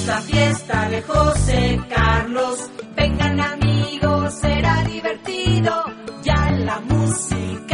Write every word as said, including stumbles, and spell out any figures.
es la fiesta de José Carlos. Vengan amigos, será divertido. Ya la música